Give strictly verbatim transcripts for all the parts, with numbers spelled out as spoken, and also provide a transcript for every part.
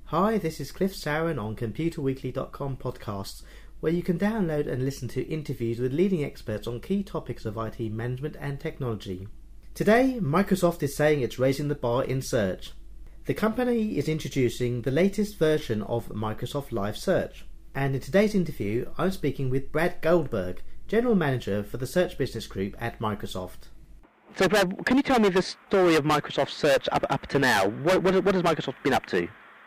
Hi, this is Cliff Sauron on computer weekly dot com podcasts, where you can download and listen to interviews with leading experts on key topics of I T management and technology. Today, Microsoft is saying it's raising the bar in search. The company is introducing the latest version of Microsoft Live Search. And in today's interview, I'm speaking with Brad Goldberg, General Manager for the Search Business Group at Microsoft. So, Brad, can you tell me the story of Microsoft Search up up to now? What what, what has Microsoft been up to?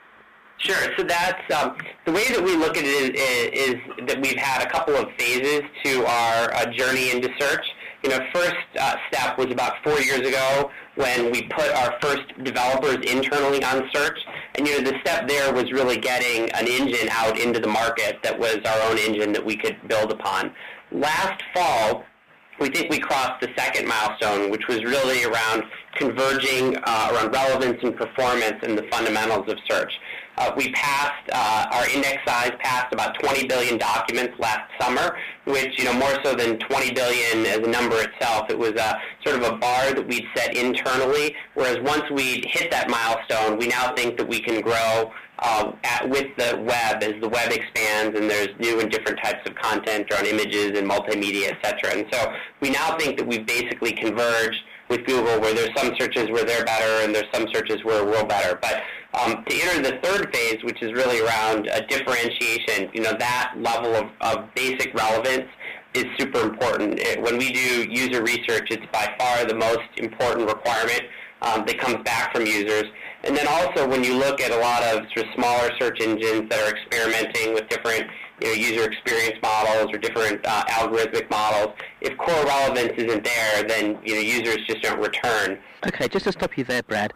Sure. So that's um, the way that we look at it is, is that we've had a couple of phases to our uh, journey into search. You know, first uh, step was about four years ago when we put our first developers internally on search. And, you know, the step there was really getting an engine out into the market that was our own engine that we could build upon. Last fall, we think we crossed the second milestone, which was really around converging uh, around relevance and performance and the fundamentals of search. Uh, we passed, uh, our index size passed about twenty billion documents last summer, which, you know, more so than twenty billion as a number itself, it was a, sort of a bar that we'd set internally, whereas once we hit that milestone, we now think that we can grow uh, at, with the web as the web expands and there's new and different types of content around images and multimedia, et cetera. And so we now think that we've basically converged with Google, where there's some searches where they're better and there's some searches where we're better. But um, to enter the third phase, which is really around uh, differentiation, you know, that level of, of basic relevance is super important. It, when we do user research, it's by far the most important requirement um, that comes back from users. And then also when you look at a lot of sort of smaller search engines that are experimenting with different you know, user experience models or different uh, algorithmic models, if core relevance isn't there, then you know users just don't return. Okay, just to stop you there, Brad.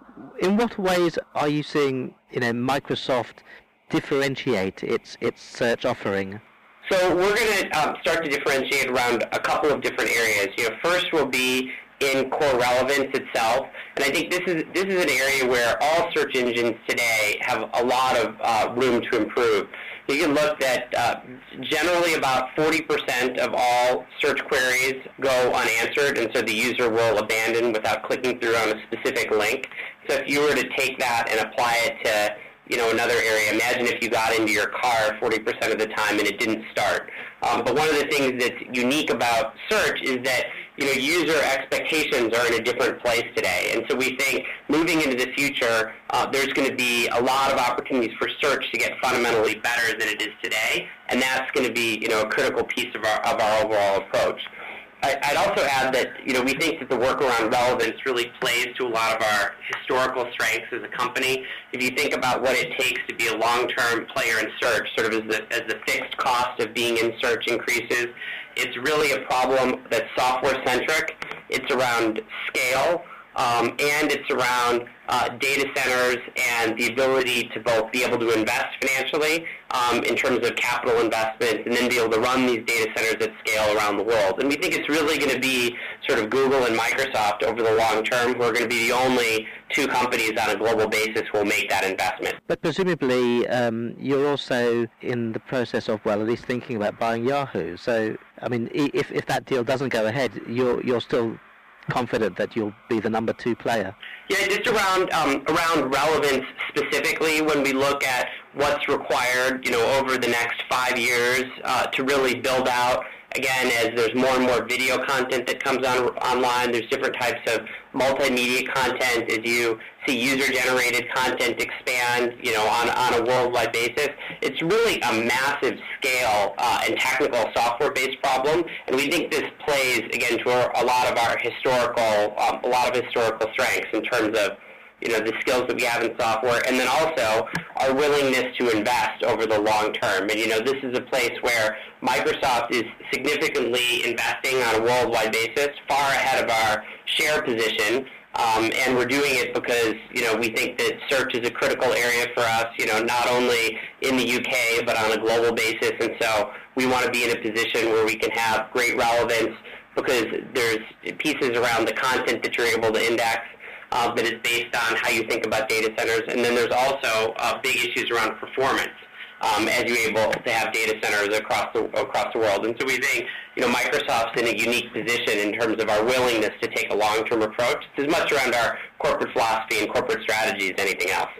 In what ways are you seeing you know Microsoft differentiate its its search offering? So we're going to um, start to differentiate around a couple of different areas. You know, first will be in core relevance itself, and I think this is this is an area where all search engines today have a lot of uh, room to improve. You can look at uh, generally about forty percent of all search queries go unanswered, and so the user will abandon without clicking through on a specific link. So if you were to take that and apply it to you know, another area, imagine if you got into your car forty percent of the time and it didn't start. Um, but one of the things that's unique about search is that you know, user expectations are in a different place today. And so we think moving into the future, uh, there's going to be a lot of opportunities for search to get fundamentally better than it is today. And that's going to be, you know, a critical piece of our, of our overall approach. I, I'd also add that, you know, we think that the work around relevance really plays to a lot of our historical strengths as a company. If you think about what it takes to be a long-term player in search, sort of as the, as the fixed cost of being in search increases, it's really a problem that's software-centric. It's around scale, um, and it's around uh, data centers and the ability to both be able to invest financially um, in terms of capital investments and then be able to run these data centers at scale around the world. And we think it's really going to be sort of Google and Microsoft over the long term who are going to be the only two companies on a global basis who will make that investment. But presumably um, you're also in the process of, well, at least thinking about buying Yahoo. So, I mean, if if that deal doesn't go ahead, you're you're still confident that you'll be the number two player? Yeah, just around um, around relevance specifically, when we look at what's required, you know, over the next five years uh, to really build out. Again, as there's more and more video content that comes on online, there's different types of multimedia content. As you see user-generated content expand, you know, on, on a worldwide basis, it's really a massive scale uh, and technical software-based problem. And we think this plays, again, to our, a lot of our historical, um, a lot of historical strengths in terms of you know, the skills that we have in software, and then also our willingness to invest over the long term. And, you know, this is a place where Microsoft is significantly investing on a worldwide basis, far ahead of our share position, um, and we're doing it because, you know, we think that search is a critical area for us, you know, not only in the U K, but on a global basis, and so we want to be in a position where we can have great relevance because there's pieces around the content that you're able to index, Uh, that is based on how you think about data centers. And then there's also uh, big issues around performance um, as you're able to have data centers across the across the world. And so we think, you know, Microsoft's in a unique position in terms of our willingness to take a long-term approach. It's as much around our corporate philosophy and corporate strategy as anything else.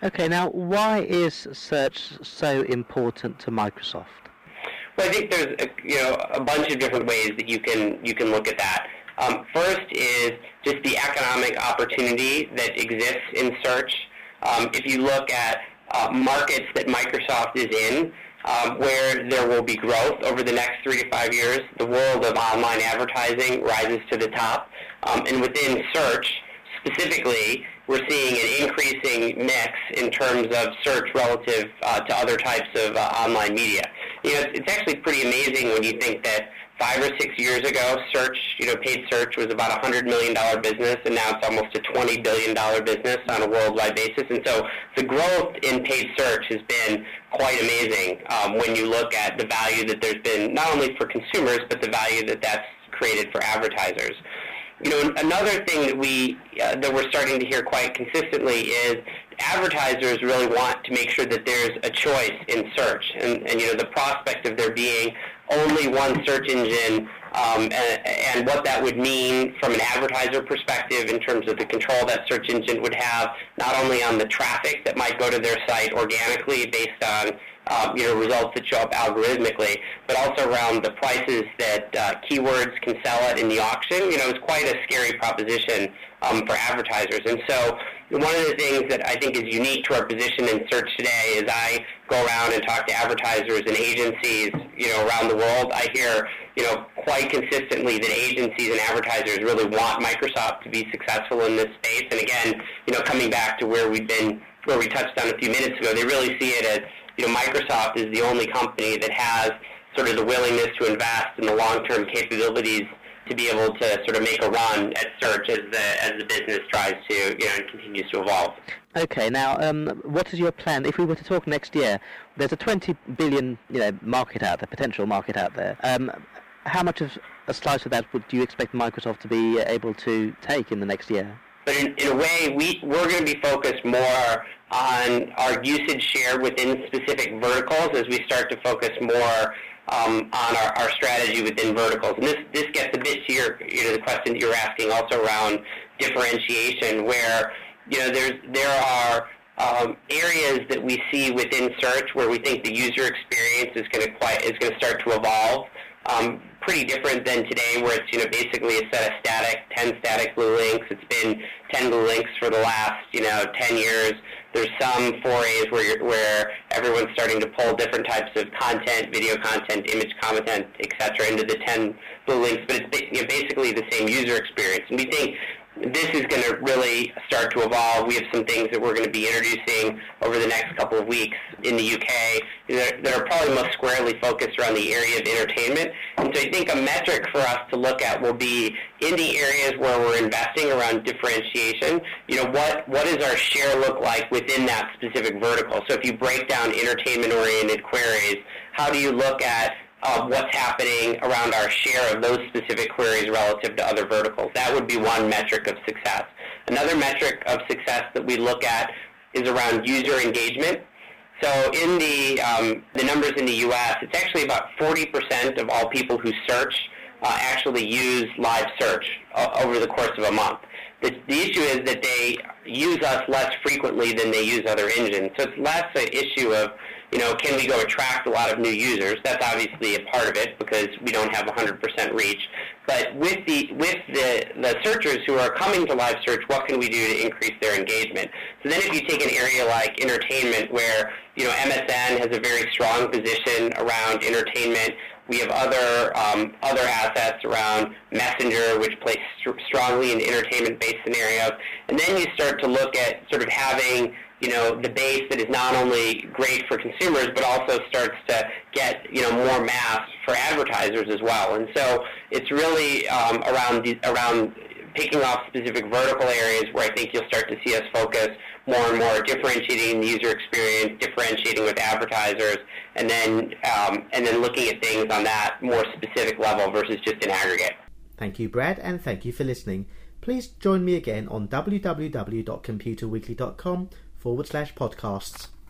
Okay, now why is search so important to Microsoft? Well, I think there's a, you know a bunch of different ways that you can you can look at that. Um, first is just the economic opportunity that exists in search. Um, if you look at uh, markets that Microsoft is in, um, where there will be growth over the next three to five years, the world of online advertising rises to the top. Um, and within search, specifically, we're seeing an increasing mix in terms of search relative uh, to other types of uh, online media. You know, it's, it's actually pretty amazing when you think that five or six years ago, search, you know, paid search was about a one hundred million dollars business, and now it's almost a twenty billion dollars business on a worldwide basis. And so the growth in paid search has been quite amazing um, when you look at the value that there's been, not only for consumers, but the value that that's created for advertisers. You know, another thing that we uh, that we're starting to hear quite consistently is advertisers really want to make sure that there's a choice in search, and, and you know, the prospect of there being only one search engine, um, and, and what that would mean from an advertiser perspective in terms of the control that search engine would have, not only on the traffic that might go to their site organically based on Um, you know, results that show up algorithmically, but also around the prices that uh, keywords can sell at in the auction. You know, it's quite a scary proposition um, for advertisers. And so one of the things that I think is unique to our position in search today is I go around and talk to advertisers and agencies, you know, around the world. I hear, you know, quite consistently that agencies and advertisers really want Microsoft to be successful in this space. And again, you know, coming back to where we've been, where we touched on a few minutes ago, they really see it as, you know, Microsoft is the only company that has sort of the willingness to invest in the long-term capabilities to be able to sort of make a run at search as the as the business tries to, you know, and continues to evolve. Okay, now, um, what is your plan? If we were to talk next year, there's a twenty billion, you know, market out there, potential market out there. Um, how much of a slice of that would do you expect Microsoft to be able to take in the next year? But in, in a way, we, we're going to be focused more on our usage share within specific verticals as we start to focus more um, on our, our strategy within verticals. And this, this gets a bit to your, you know, the question that you were asking also around differentiation, where, you know, there's, there are um, areas that we see within search where we think the user experience is going to quite, is going to start to evolve. Um, pretty different than today, where it's, you know, basically a set of static, ten static blue links. It's been ten blue links for the last, you know, ten years. There's some forays where you're, where everyone's starting to pull different types of content, video content, image content, et cetera, into the ten blue links, but it's, you know, basically the same user experience. And we think this is going to really start to evolve. We have some things that we're going to be introducing over the next couple of weeks in the U K that, that are probably most squarely focused around the area of entertainment. And so I think a metric for us to look at will be in the areas where we're investing around differentiation, you know, what, what does our share look like within that specific vertical? So if you break down entertainment-oriented queries, how do you look at Uh, what's happening around our share of those specific queries relative to other verticals? That would be one metric of success. Another metric of success that we look at is around user engagement. So in the um, the numbers in the U S, it's actually about forty percent of all people who search uh, actually use live search uh, over the course of a month. The, the issue is that they use us less frequently than they use other engines. So it's less an issue of, you know, can we go attract a lot of new users? That's obviously a part of it because we don't have one hundred percent reach. But with the with the, the searchers who are coming to live search, what can we do to increase their engagement? So then if you take an area like entertainment where, you know, M S N has a very strong position around entertainment. We have other um, other assets around Messenger, which plays st- strongly in entertainment-based scenarios. And then you start to look at sort of having, you know, the base that is not only great for consumers, but also starts to get, you know, more mass for advertisers as well. And so it's really um, around the, around picking off specific vertical areas where I think you'll start to see us focus more and more, differentiating the user experience, differentiating with advertisers, and then um, and then looking at things on that more specific level versus just an aggregate. Thank you, Brad, and thank you for listening. Please join me again on www.computerweekly.com forward slash podcasts.